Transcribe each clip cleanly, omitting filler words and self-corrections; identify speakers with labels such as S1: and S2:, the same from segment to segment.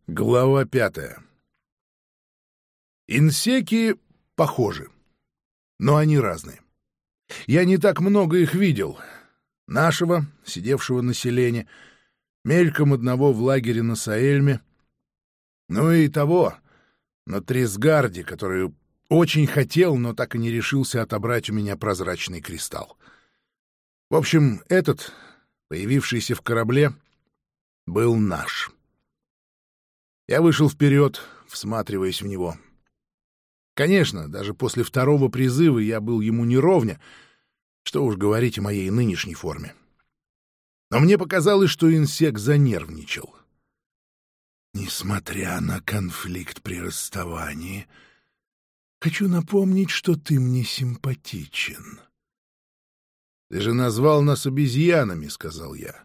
S1: Глава 5. Инсеки похожи, но они разные. Я не так много их видел. Нашего, сидевшего на селене, мельком одного в лагере на Саэльме, ну и того, на Трисгарде, который очень хотел, но так и не решился отобрать у меня прозрачный кристалл. В общем, этот, появившийся в корабле, был наш. Я вышел вперед, всматриваясь в него. Конечно, даже после второго призыва я был ему не ровня, что уж говорить о моей нынешней форме. Но мне показалось, что инсек занервничал. Несмотря на конфликт при расставании, хочу напомнить, что ты мне симпатичен. Ты же назвал нас обезьянами, — сказал я.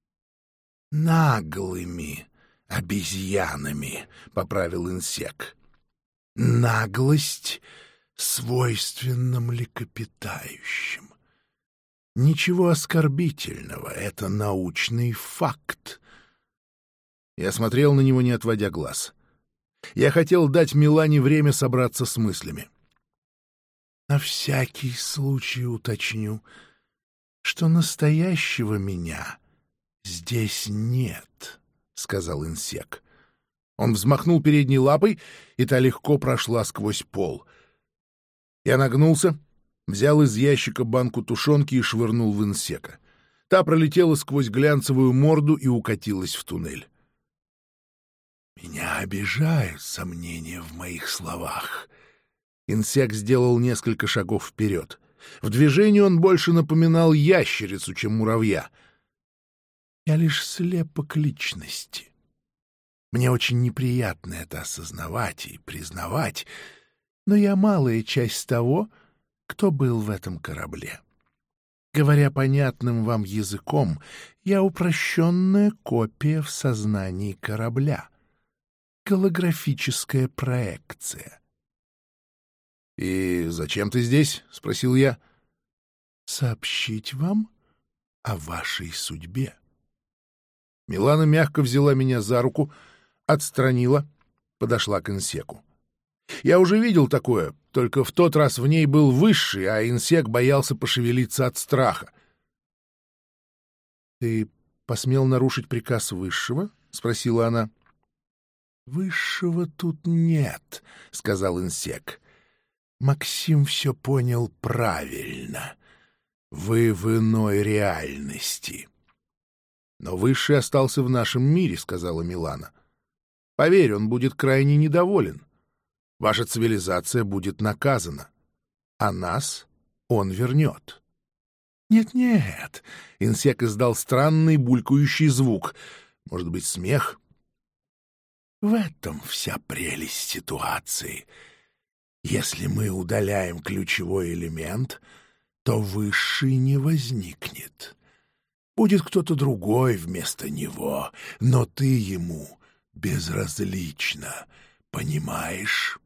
S1: Наглыми обезьянами, — поправил инсек. Наглость свойственна млекопитающим. Ничего оскорбительного, это научный факт. Я смотрел на него, не отводя глаз. Я хотел дать Милане время собраться с мыслями. На всякий случай уточню, что настоящего меня здесь нет, — сказал инсек. Он взмахнул передней лапой, и та легко прошла сквозь пол. Я нагнулся, взял из ящика банку тушенки и швырнул в инсека. Та пролетела сквозь глянцевую морду и укатилась в туннель. Меня обижают сомнения в моих словах. Инсек сделал несколько шагов вперед. В движении он больше напоминал ящерицу, чем муравья. Я лишь слепок личности. Мне очень неприятно это осознавать и признавать, но я малая часть того, кто был в этом корабле. Говоря понятным вам языком, я упрощенная копия в сознании корабля. Голографическая проекция. — И зачем ты здесь? — спросил я. — Сообщить вам о вашей судьбе. Милана мягко взяла меня за руку, отстранила, подошла к инсеку. Я уже видел такое, только в тот раз в ней был высший, а инсек боялся пошевелиться от страха. — Ты посмел нарушить приказ высшего? — спросила она. — Высшего тут нет, — сказал инсек. Максим все понял правильно. Вы в иной реальности. — Но высший остался в нашем мире, — сказала Милана. — Поверь, он будет крайне недоволен. Ваша цивилизация будет наказана, а нас он вернет. Нет, — инсек издал странный булькающий звук. Может быть, смех? В этом вся прелесть ситуации. Если мы удаляем ключевой элемент, то высший не возникнет. Будет кто-то другой вместо него, но ты ему безразлична, понимаешь?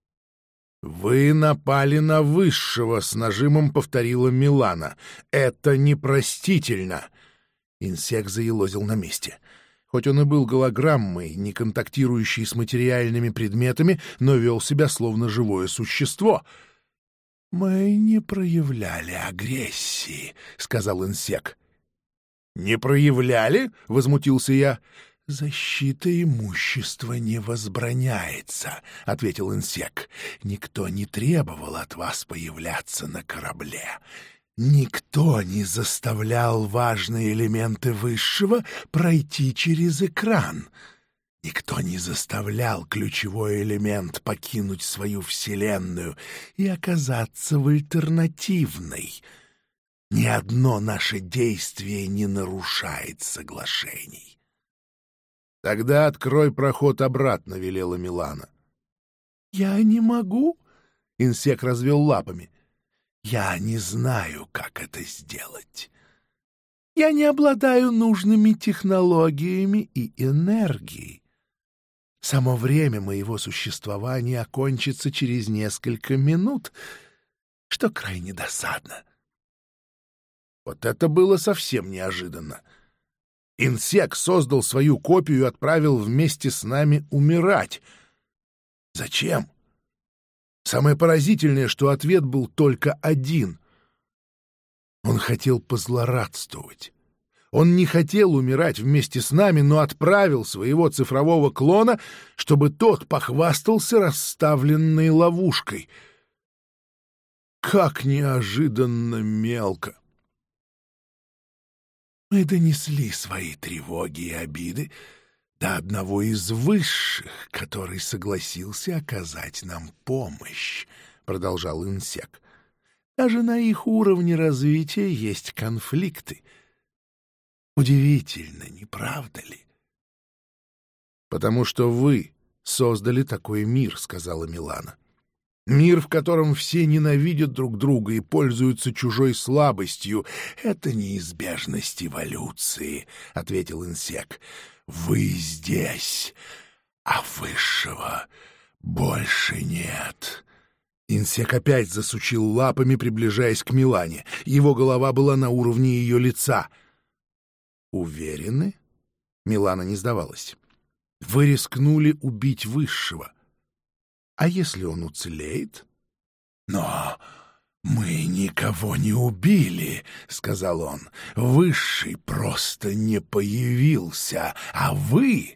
S1: «Вы напали на высшего», — с нажимом повторила Милана. «Это непростительно!» Инсек заелозил на месте. Хоть он и был голограммой, не контактирующей с материальными предметами, но вел себя словно живое существо. «Мы не проявляли агрессии», — сказал инсек. «Не проявляли?» — возмутился я. «Защита имущества не возбраняется», — ответил инсек. «Никто не требовал от вас появляться на корабле. Никто не заставлял важные элементы высшего пройти через экран. Никто не заставлял ключевой элемент покинуть свою вселенную и оказаться в альтернативной. Ни одно наше действие не нарушает соглашений». «Тогда открой проход обратно», — велела Милана. «Я не могу», — инсек развел лапами. «Я не знаю, как это сделать. Я не обладаю нужными технологиями и энергией. Само время моего существования окончится через несколько минут, что крайне досадно». Вот это было совсем неожиданно. Инсек создал свою копию и отправил вместе с нами умирать. Зачем? Самое поразительное, что ответ был только один. Он хотел позлорадствовать. Он не хотел умирать вместе с нами, но отправил своего цифрового клона, чтобы тот похвастался расставленной ловушкой. Как неожиданно мелко! Мы донесли свои тревоги и обиды до одного из высших, который согласился оказать нам помощь, — продолжал Инсек. Даже на их уровне развития есть конфликты. Удивительно, не правда ли? — Потому что вы создали такой мир, — сказала Милана. Мир, в котором все ненавидят друг друга и пользуются чужой слабостью. — Это неизбежность эволюции, — ответил Инсек. — Вы здесь, а высшего больше нет. Инсек опять засучил лапами, приближаясь к Милане. Его голова была на уровне ее лица. — Уверены? — Милана не сдавалась. — Вы рискнули убить высшего. А если он уцелеет? — Но мы никого не убили, — сказал он. Высший просто не появился, а вы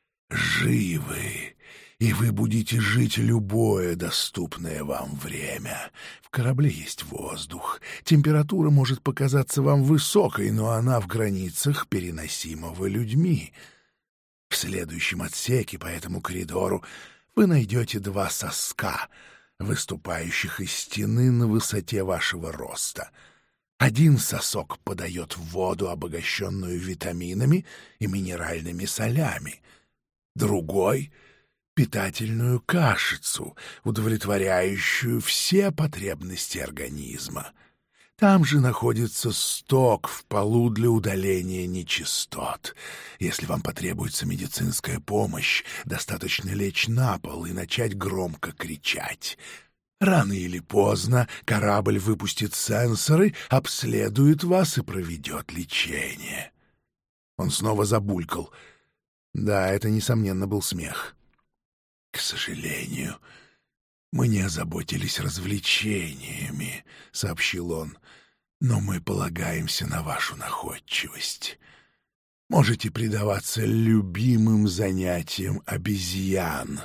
S1: живы. И вы будете жить любое доступное вам время. В корабле есть воздух. Температура может показаться вам высокой, но она в границах переносимого людьми. В следующем отсеке по этому коридору вы найдете 2 соска, выступающих из стены на высоте вашего роста. Один сосок подает воду, обогащенную витаминами и минеральными солями. Другой — питательную кашицу, удовлетворяющую все потребности организма. Там же находится сток в полу для удаления нечистот. Если вам потребуется медицинская помощь, достаточно лечь на пол и начать громко кричать. Рано или поздно корабль выпустит сенсоры, обследует вас и проведет лечение. Он снова забулькал. Да, это, несомненно, был смех. К сожалению, мы не озаботились развлечениями, — сообщил он, — но мы полагаемся на вашу находчивость. Можете предаваться любимым занятиям обезьян,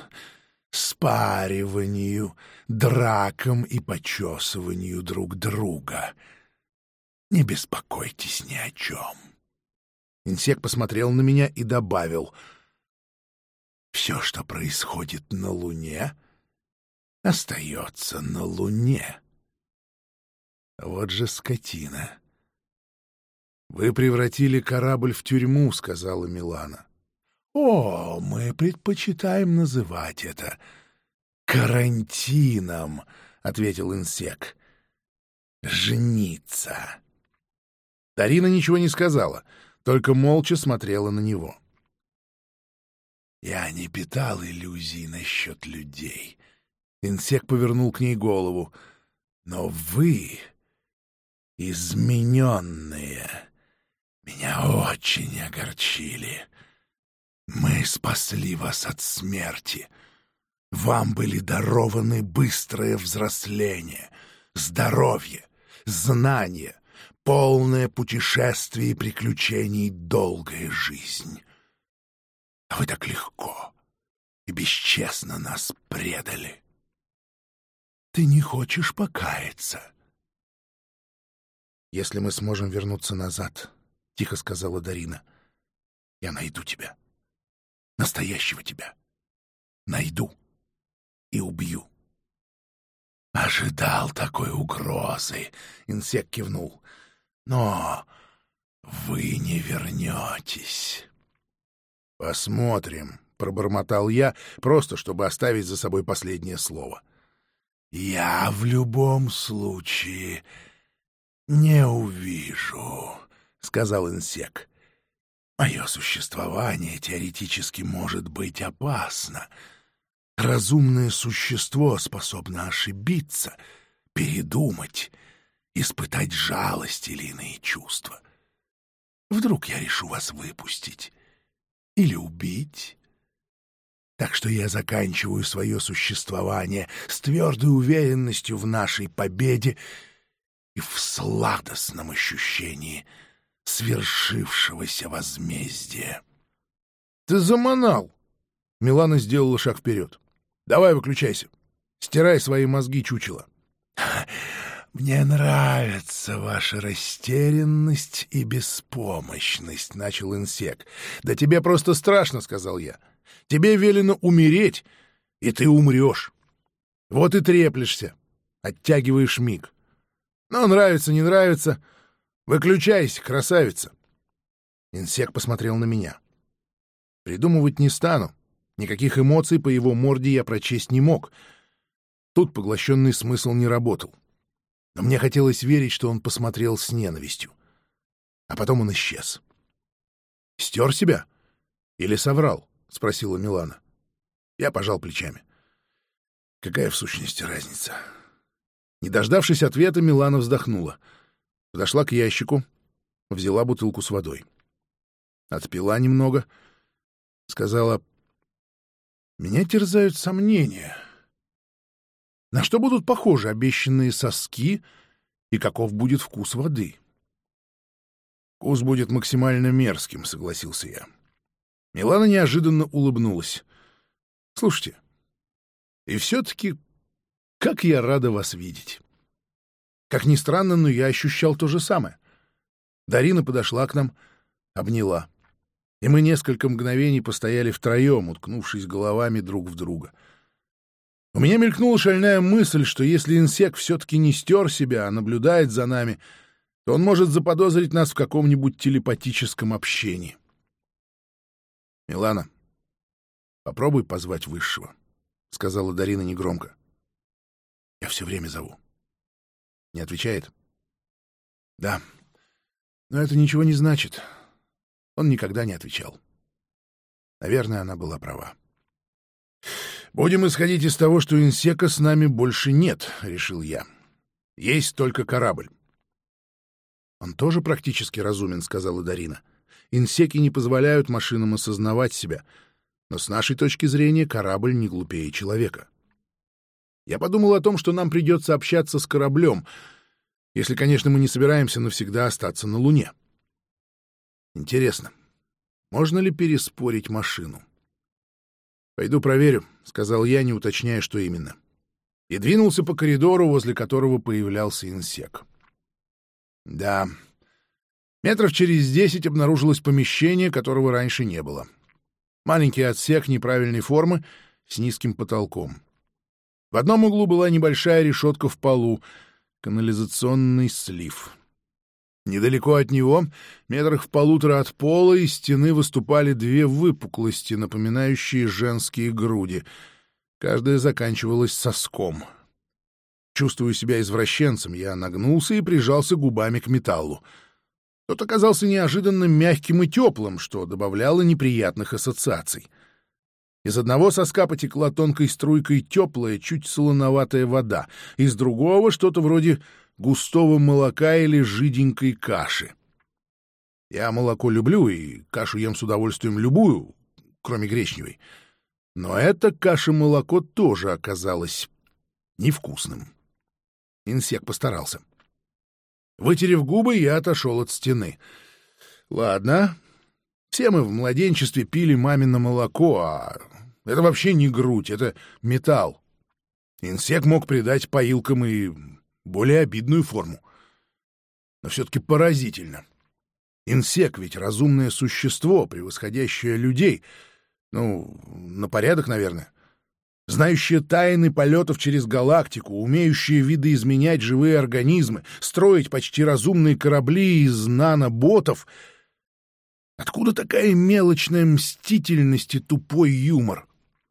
S1: спариванию, дракам и почесыванию друг друга. Не беспокойтесь ни о чем. Инсек посмотрел на меня и добавил: все, что происходит на Луне, остается на Луне. Вот же скотина. «Вы превратили корабль в тюрьму», — сказала Милана. «О, мы предпочитаем называть это карантином», — ответил Инсек. «Жениться». Дарина ничего не сказала, только молча смотрела на него. «Я не питал иллюзий насчет людей». Инсек повернул к ней голову. «Но вы, измененные, меня очень огорчили. Мы спасли вас от смерти. Вам были дарованы быстрое взросление, здоровье, знания, полное путешествие и приключений, долгая жизнь. А вы так легко и бесчестно нас предали. Ты не хочешь покаяться?» «Если мы сможем вернуться назад, — тихо сказала Дарина, — я найду тебя, настоящего тебя, найду и убью». «Ожидал такой угрозы», — Инсек кивнул, — «но вы не вернетесь». «Посмотрим», — пробормотал я, просто чтобы оставить за собой последнее слово. «Я в любом случае не увижу», — сказал Инсек. «Мое существование теоретически может быть опасно. Разумное существо способно ошибиться, передумать, испытать жалость или иные чувства. Вдруг я решу вас выпустить или убить? Так что я заканчиваю свое существование с твердой уверенностью в нашей победе и в сладостном ощущении свершившегося возмездия. — Ты заманал! — Милана сделала шаг вперед. — Давай выключайся. Стирай свои мозги, чучело. — Мне нравится ваша растерянность и беспомощность, — начал Инсек. — Да тебе просто страшно, — сказал я. — Тебе велено умереть, и ты умрешь. Вот и треплешься, оттягиваешь миг. Но нравится, не нравится. Выключайся, красавица. Инсек посмотрел на меня. Придумывать не стану. Никаких эмоций по его морде я прочесть не мог. Тут поглощенный смысл не работал. Но мне хотелось верить, что он посмотрел с ненавистью. А потом он исчез. «Стер себя? Или соврал?» — спросила Милана. Я пожал плечами. Какая в сущности разница? Не дождавшись ответа, Милана вздохнула. Подошла к ящику, взяла бутылку с водой. Отпила немного. Сказала: «Меня терзают сомнения. На что будут похожи обещанные соски и каков будет вкус воды?» «Вкус будет максимально мерзким», — согласился я. Милана неожиданно улыбнулась. «Слушайте, и все-таки как я рада вас видеть!» Как ни странно, но я ощущал то же самое. Дарина подошла к нам, обняла. И мы несколько мгновений постояли втроем, уткнувшись головами друг в друга. У меня мелькнула шальная мысль, что если Инсек все-таки не стер себя, а наблюдает за нами, то он может заподозрить нас в каком-нибудь телепатическом общении. «Милана, попробуй позвать Высшего», — сказала Дарина негромко. «Я все время зову». Не отвечает? Да, но это ничего не значит. Он никогда не отвечал. Наверное, она была права. «Будем исходить из того, что Инсека с нами больше нет», — решил я. «Есть только корабль». «Он тоже практически разумен», — сказала Дарина. «Инсеки не позволяют машинам осознавать себя, но с нашей точки зрения корабль не глупее человека». Я подумал о том, что нам придется общаться с кораблем, если, конечно, мы не собираемся навсегда остаться на Луне. Интересно, можно ли переспорить машину? «Пойду проверю», — сказал я, не уточняя, что именно. И двинулся по коридору, возле которого появлялся Инсек. Да, метров через 10 обнаружилось помещение, которого раньше не было. Маленький отсек неправильной формы с низким потолком. В одном углу была небольшая решетка в полу, канализационный слив. Недалеко от него, метрах в 1,5 от пола, из стены выступали 2 выпуклости, напоминающие женские груди. Каждая заканчивалась соском. Чувствуя себя извращенцем, я нагнулся и прижался губами к металлу. Тот оказался неожиданно мягким и теплым, что добавляло неприятных ассоциаций. Из одного соска потекла тонкой струйкой теплая, чуть солоноватая вода, из другого — что-то вроде густого молока или жиденькой каши. Я молоко люблю и кашу ем с удовольствием любую, кроме гречневой. Но эта каша-молоко тоже оказалось невкусным. Инсек постарался. Вытерев губы, я отошел от стены. Ладно, все мы в младенчестве пили мамино молоко, а это вообще не грудь, это металл. Инсек мог придать поилкам и более обидную форму. Но все-таки поразительно. Инсек ведь разумное существо, превосходящее людей. Ну, на порядок, наверное. Знающее тайны полетов через галактику, умеющее видоизменять живые организмы, строить почти разумные корабли из наноботов. Откуда такая мелочная мстительность и тупой юмор?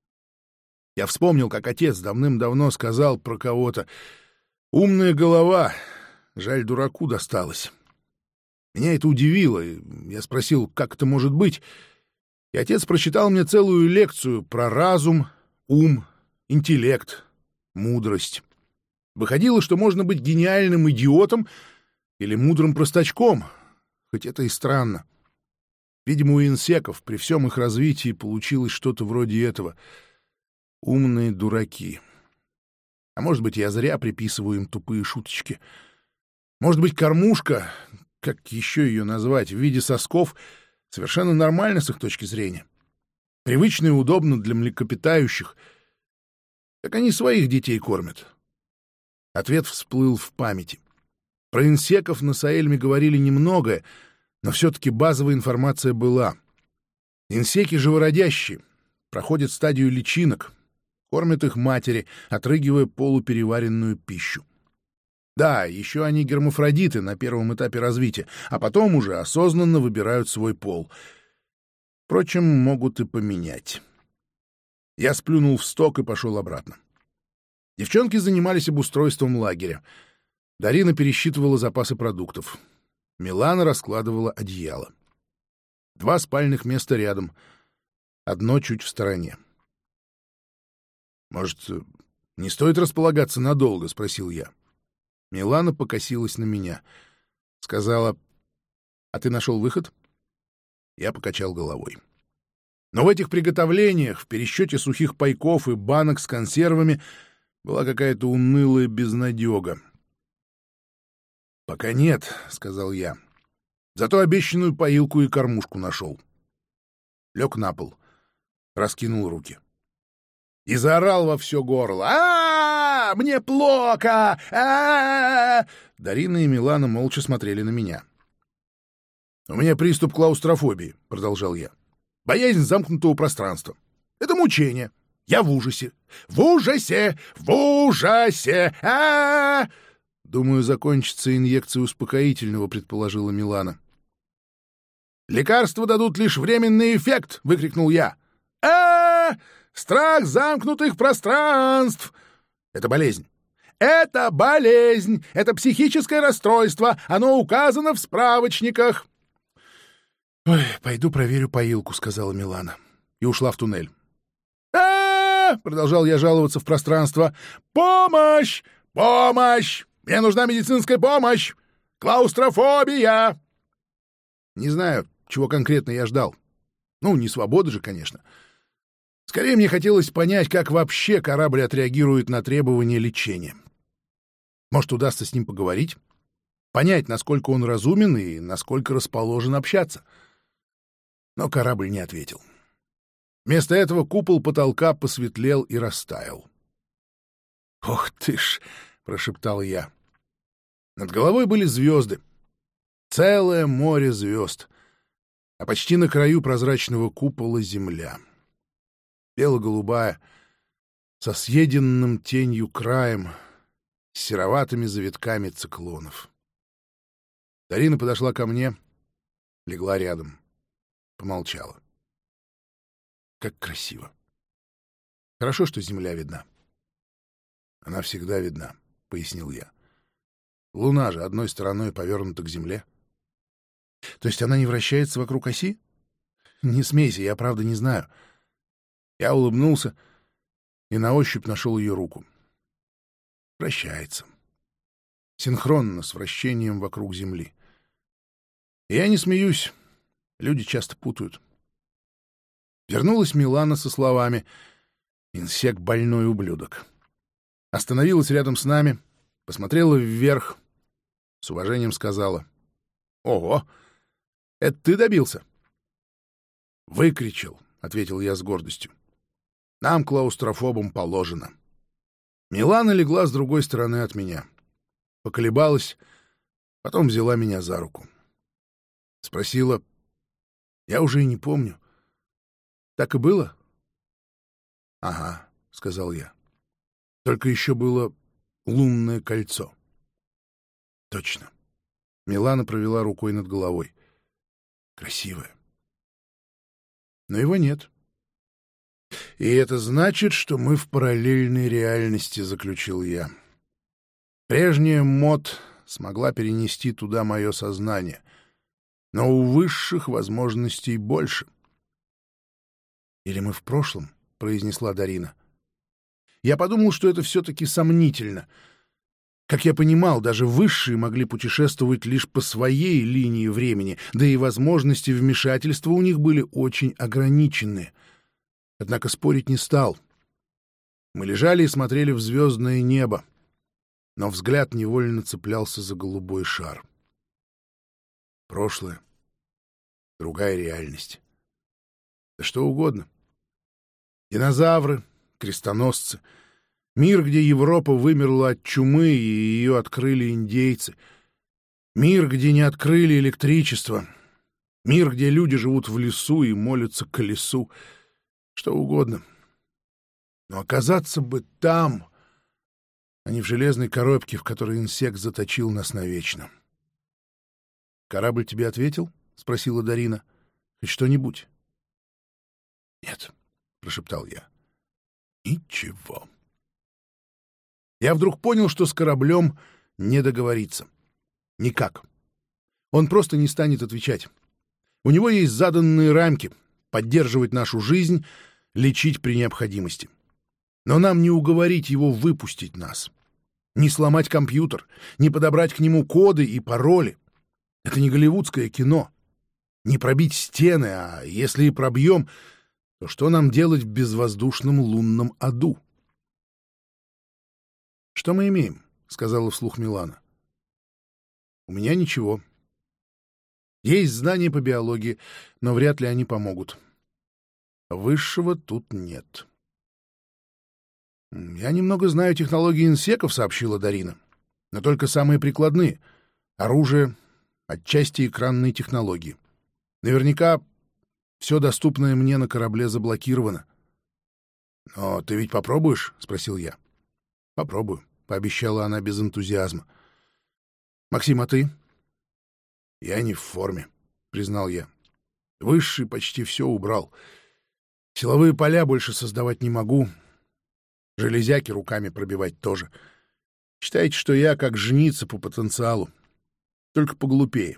S1: Я вспомнил, как отец давным-давно сказал про кого-то: «Умная голова, жаль, дураку досталось». Меня это удивило, и я спросил, как это может быть, и отец прочитал мне целую лекцию про разум, ум, интеллект, мудрость. Выходило, что можно быть гениальным идиотом или мудрым простачком, хоть это и странно. Видимо, у инсеков при всем их развитии получилось что-то вроде этого. Умные дураки. А может быть, я зря приписываю им тупые шуточки. Может быть, кормушка, как еще ее назвать, в виде сосков, совершенно нормально с их точки зрения. Привычно и удобно для млекопитающих. Так они своих детей кормят. Ответ всплыл в памяти. Про инсеков на Саэльме говорили немногое, но все-таки базовая информация была. Инсеки живородящие, проходят стадию личинок, кормят их матери, отрыгивая полупереваренную пищу. Да, еще они гермафродиты на первом этапе развития, а потом уже осознанно выбирают свой пол. Впрочем, могут и поменять. Я сплюнул в сток и пошел обратно. Девчонки занимались обустройством лагеря. Дарина пересчитывала запасы продуктов. Милана раскладывала одеяло. 2 спальных места рядом, одно чуть в стороне. «Может, не стоит располагаться надолго?» — спросил я. Милана покосилась на меня. Сказала: «А ты нашел выход?» Я покачал головой. Но в этих приготовлениях, в пересчете сухих пайков и банок с консервами была какая-то унылая безнадега. «Пока нет», — сказал я. «Зато обещанную поилку и кормушку нашел». Лег на пол, раскинул руки. И заорал во все горло: «А-а-а! Мне плохо! А-а-а!» Дарина и Милана молча смотрели на меня. «У меня приступ клаустрофобии», — продолжал я. «Боязнь замкнутого пространства. Это мучение. Я в ужасе. В ужасе! В ужасе! А-а-а!» «Думаю, закончится инъекция успокоительного», — предположила Милана. «Лекарства дадут лишь временный эффект!» — выкрикнул я. «А-а-а! Страх замкнутых пространств! Это болезнь! Это болезнь! Это психическое расстройство! Оно указано в справочниках!» «Ой, пойду проверю поилку», — сказала Милана. И ушла в туннель. «А-а-а!» — продолжал я жаловаться в пространство. «Помощь! Помощь! Мне нужна медицинская помощь! Клаустрофобия!» Не знаю, чего конкретно я ждал. Ну, не свободы же, конечно. Скорее, мне хотелось понять, как вообще корабль отреагирует на требования лечения. Может, удастся с ним поговорить? Понять, насколько он разумен и насколько расположен общаться. Но корабль не ответил. Вместо этого купол потолка посветлел и растаял. «Ох ты ж!» — прошептал я. Над головой были звезды. Целое море звезд. А почти на краю прозрачного купола земля. Бело-голубая, со съеденным тенью краем, с сероватыми завитками циклонов. Дарина подошла ко мне, легла рядом, помолчала. Как красиво. Хорошо, что земля видна. Она всегда видна, — пояснил я. Луна же одной стороной повернута к земле. То есть она не вращается вокруг оси? Не смейся, я правда не знаю. Я улыбнулся и на ощупь нашел ее руку. Вращается. Синхронно с вращением вокруг земли. И я не смеюсь. Люди часто путают. Вернулась Милана со словами: «Инсек — больной ублюдок». Остановилась рядом с нами, посмотрела вверх, с уважением сказала: «Ого! Это ты добился?» «Выкричал», — ответил я с гордостью. «Нам, клаустрофобам, положено». Милана легла с другой стороны от меня. Поколебалась, потом взяла меня за руку. Спросила: «Я уже и не помню. Так и было?» «Ага», — сказал я. «Только еще было лунное кольцо». «Точно». Милана провела рукой над головой. «Красивое. Но его нет. И это значит, что мы в параллельной реальности», — заключил я. «Прежняя Мот смогла перенести туда мое сознание, но у высших возможностей больше». «Или мы в прошлом?» — произнесла Дарина. Я подумал, что это все-таки сомнительно. Как я понимал, даже высшие могли путешествовать лишь по своей линии времени, да и возможности вмешательства у них были очень ограничены. Однако спорить не стал. Мы лежали и смотрели в звездное небо, но взгляд невольно цеплялся за голубой шар. Прошлое, другая реальность. Да что угодно. Динозавры, крестоносцы, мир, где Европа вымерла от чумы и ее открыли индейцы, мир, где не открыли электричество, мир, где люди живут в лесу и молятся колесу, что угодно. Но оказаться бы там, а не в железной коробке, в которой инсект заточил нас навечно. «Корабль тебе ответил?» — спросила Дарина. «Хоть что-нибудь?» «Нет», — прошептал я. «Ничего». Я вдруг понял, что с кораблем не договориться. Никак. Он просто не станет отвечать. У него есть заданные рамки — поддерживать нашу жизнь, лечить при необходимости. Но нам не уговорить его выпустить нас. Не сломать компьютер, не подобрать к нему коды и пароли. Это не голливудское кино. Не пробить стены, а если и пробьем, то что нам делать в безвоздушном лунном аду? «Что мы имеем?» — сказала вслух Милана. «У меня ничего. Есть знания по биологии, но вряд ли они помогут. Высшего тут нет». «Я немного знаю технологии инсеков», — сообщила Дарина. «Но только самые прикладные. Оружие, отчасти экранные технологии. Наверняка все доступное мне на корабле заблокировано». «Но ты ведь попробуешь?» — спросил я. «Попробую», — пообещала она без энтузиазма. «Максим, а ты?» «Я не в форме», — признал я. «Высший почти все убрал. Силовые поля больше создавать не могу. Железяки руками пробивать тоже. Считайте, что я как жница по потенциалу, только поглупее».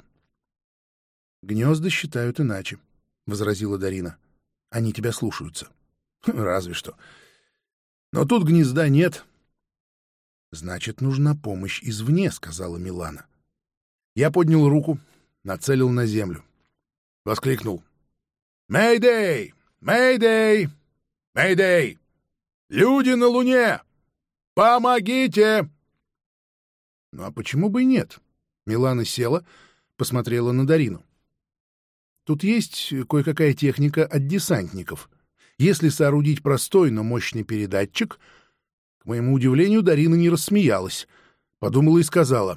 S1: «Гнезда считают иначе», — возразила Дарина. «Они тебя слушаются». «Разве что. Но тут гнезда нет». «Значит, нужна помощь извне», — сказала Милана. Я поднял руку, нацелил на землю. Воскликнул. «Мэйдэй! Мэйдэй! Мэйдэй! Люди на Луне! Помогите!» «Ну а почему бы и нет?» Милана села, посмотрела на Дарину. «Тут есть кое-какая техника от десантников. Если соорудить простой, но мощный передатчик...» К моему удивлению, Дарина не рассмеялась, подумала и сказала: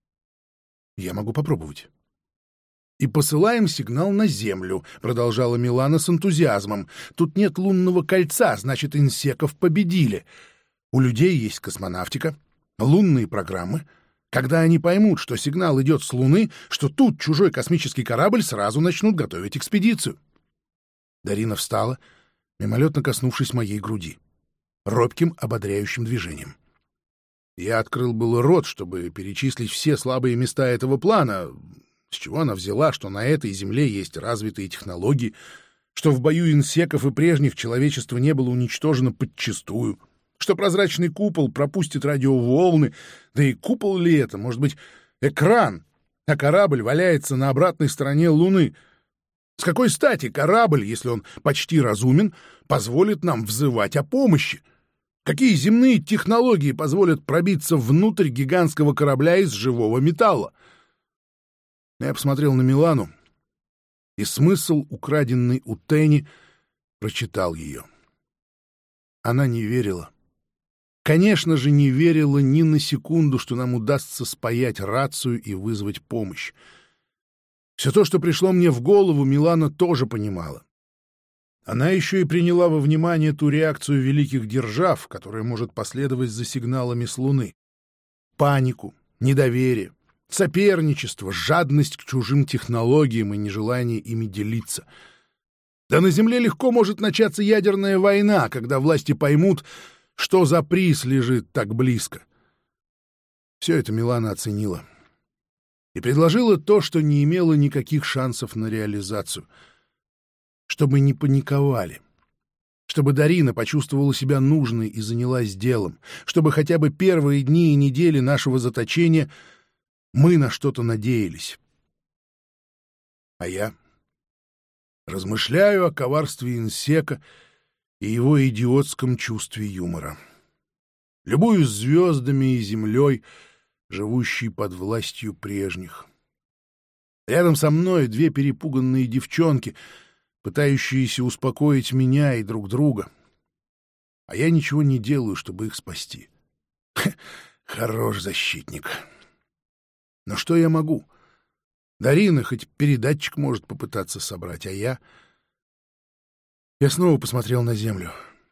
S1: «Я могу попробовать». «И посылаем сигнал на Землю», — продолжала Милана с энтузиазмом. «Тут нет лунного кольца, значит, инсеков победили. У людей есть космонавтика, лунные программы. Когда они поймут, что сигнал идет с Луны, что тут чужой космический корабль, сразу начнут готовить экспедицию». Дарина встала, мимолетно коснувшись моей груди, робким ободряющим движением. Я открыл было рот, чтобы перечислить все слабые места этого плана. С чего она взяла, что на этой земле есть развитые технологии, что в бою инсеков и прежних человечество не было уничтожено подчистую, что прозрачный купол пропустит радиоволны, да и купол ли это, может быть, экран, а корабль валяется на обратной стороне Луны. С какой стати корабль, если он почти разумен, позволит нам взывать о помощи? Какие земные технологии позволят пробиться внутрь гигантского корабля из живого металла? Я посмотрел на Милану, и смысл, украденный у Тени, прочитал ее. Она не верила. Конечно же, не верила ни на секунду, что нам удастся спаять рацию и вызвать помощь. Все то, что пришло мне в голову, Милана тоже понимала. Она еще и приняла во внимание ту реакцию великих держав, которая может последовать за сигналами с Луны. Панику, недоверие, соперничество, жадность к чужим технологиям и нежелание ими делиться. Да на Земле легко может начаться ядерная война, когда власти поймут, что за приз лежит так близко. Все это Милана оценила и предложила то, что не имело никаких шансов на реализацию. Чтобы не паниковали, чтобы Дарина почувствовала себя нужной и занялась делом, чтобы хотя бы первые дни и недели нашего заточения мы на что-то надеялись. А я размышляю о коварстве инсека и его идиотском чувстве юмора. Любуюсь звездами и землей, живущей под властью прежних. Рядом со мной две перепуганные девчонки, пытающиеся успокоить меня и друг друга. А я ничего не делаю, чтобы их спасти. Хорош защитник. Но что я могу? Дарина хоть передатчик может попытаться собрать, а я... Я снова посмотрел на землю.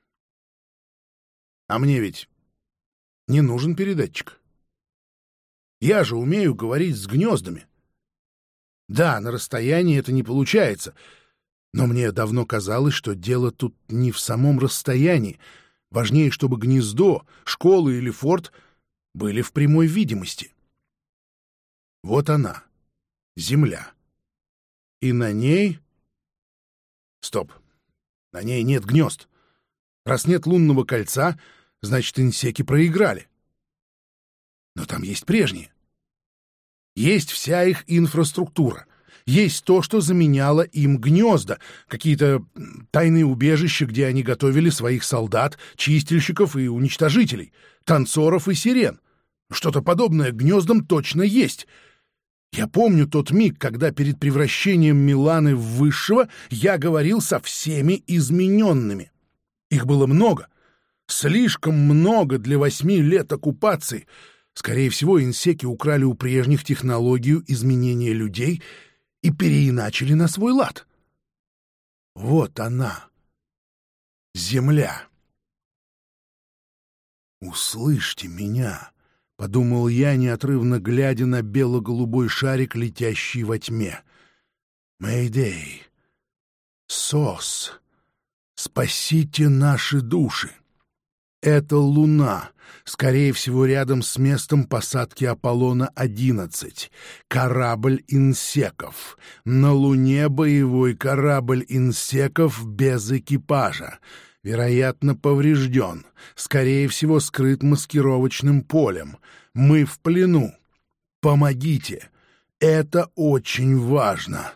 S1: А мне ведь не нужен передатчик. Я же умею говорить с гнездами. Да, на расстоянии это не получается, но мне давно казалось, что дело тут не в самом расстоянии. Важнее, чтобы гнездо, школа или форт были в прямой видимости. Вот она, земля. И на ней... Стоп. На ней нет гнезд. Раз нет лунного кольца, значит, инсеки проиграли. Но там есть прежние. Есть вся их инфраструктура. Есть то, что заменяло им гнезда, какие-то тайные убежища, где они готовили своих солдат, чистильщиков и уничтожителей, танцоров и сирен. Что-то подобное гнездам точно есть. Я помню тот миг, когда перед превращением Миланы в высшего я говорил со всеми измененными. Их было много. Слишком много для 8 лет оккупации. Скорее всего, инсеки украли у прежних технологию изменения людей и переиначили на свой лад. Вот она, земля. «Услышьте меня», — подумал я, неотрывно глядя на бело-голубой шарик, летящий во тьме. «Мэйдэй! СОС! Спасите наши души! Это Луна, скорее всего, рядом с местом посадки Аполлона-11. Корабль инсеков. На Луне боевой корабль инсеков без экипажа. Вероятно, поврежден. Скорее всего, скрыт маскировочным полем. Мы в плену. Помогите. Это очень важно».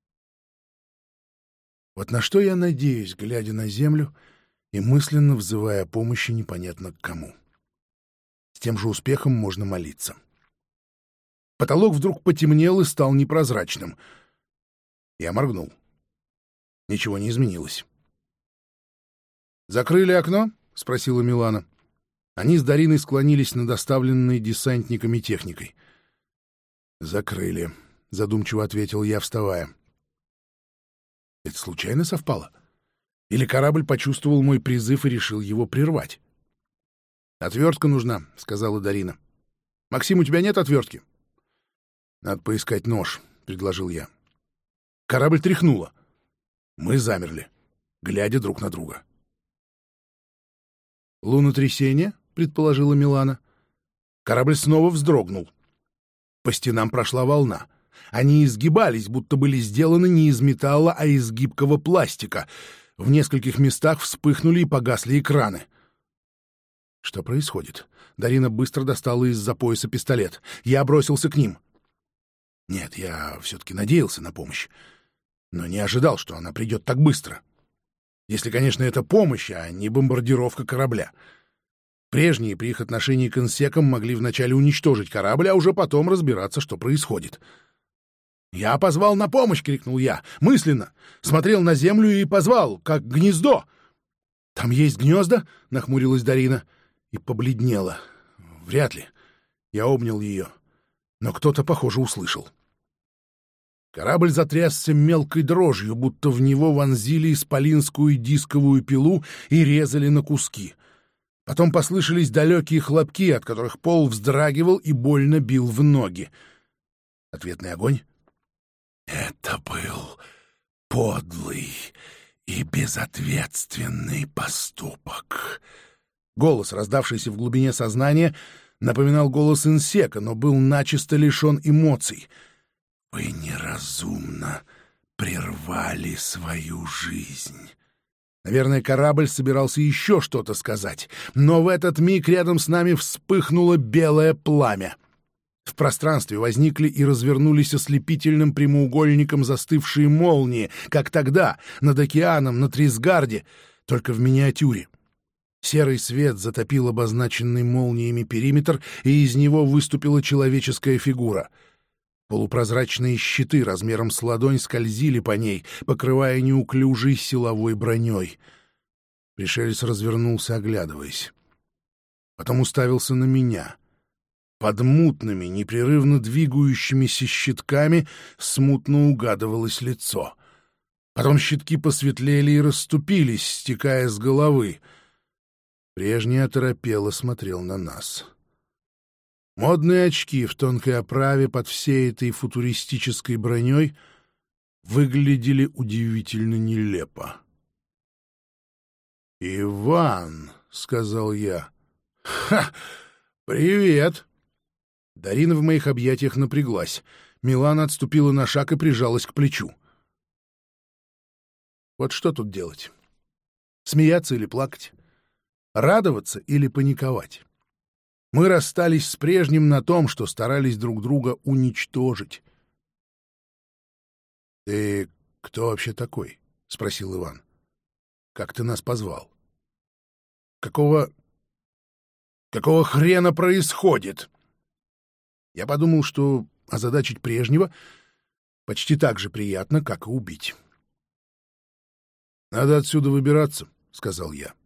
S1: Вот на что я надеюсь, глядя на Землю и мысленно взывая о помощи непонятно к кому. С тем же успехом можно молиться. Потолок вдруг потемнел и стал непрозрачным. Я моргнул. Ничего не изменилось. «Закрыли окно?» — спросила Милана. Они с Дариной склонились над оставленной десантниками техникой. «Закрыли», — задумчиво ответил я, вставая. «Это случайно совпало? Или корабль почувствовал мой призыв и решил его прервать?» «Отвертка нужна», — сказала Дарина. «Максим, у тебя нет отвертки?» «Надо поискать нож», — предложил я. Корабль тряхнуло. Мы замерли, глядя друг на друга. «Лунотрясение?» — предположила Милана. Корабль снова вздрогнул. По стенам прошла волна. Они изгибались, будто были сделаны не из металла, а из гибкого пластика. В нескольких местах вспыхнули и погасли экраны. Что происходит? Дарина быстро достала из-за пояса пистолет. Я бросился к ним. Нет, я все-таки надеялся на помощь, но не ожидал, что она придет так быстро. Если, конечно, это помощь, а не бомбардировка корабля. Прежние при их отношении к инсекам могли вначале уничтожить корабль, а уже потом разбираться, что происходит. «Я позвал на помощь!» — крикнул я. Мысленно. Смотрел на землю и позвал, как гнездо. «Там есть гнезда?» — нахмурилась Дарина и побледнела. «Вряд ли». Я обнял ее, но кто-то, похоже, услышал. Корабль затрясся мелкой дрожью, будто в него вонзили исполинскую дисковую пилу и резали на куски. Потом послышались далекие хлопки, от которых пол вздрагивал и больно бил в ноги. Ответный огонь? Это был подлый и безответственный поступок. Голос, раздавшийся в глубине сознания, напоминал голос инсека, но был начисто лишен эмоций. Вы неразумно прервали свою жизнь. Наверное, корабль собирался еще что-то сказать, но в этот миг рядом с нами вспыхнуло белое пламя. В пространстве возникли и развернулись ослепительным прямоугольником застывшие молнии, как тогда, над океаном, на Трисгарде, только в миниатюре. Серый свет затопил обозначенный молниями периметр, и из него выступила человеческая фигура. Полупрозрачные щиты размером с ладонь скользили по ней, покрывая неуклюжей силовой броней. Пришелец развернулся, оглядываясь. Потом уставился на меня. Под мутными, непрерывно двигающимися щитками смутно угадывалось лицо. Потом щитки посветлели и расступились, стекая с головы. Прежний оторопело смотрел на нас. Модные очки в тонкой оправе под всей этой футуристической броней выглядели удивительно нелепо. «Иван», — сказал я. «Ха! Привет!» Дарина в моих объятиях напряглась. Милана отступила на шаг и прижалась к плечу. Вот что тут делать? Смеяться или плакать? Радоваться или паниковать? Мы расстались с прежним на том, что старались друг друга уничтожить. — Ты кто вообще такой? — спросил Иван. — Как ты нас позвал? — Какого хрена происходит? Я подумал, что озадачить прежнего почти так же приятно, как и убить. — Надо отсюда выбираться, — сказал я.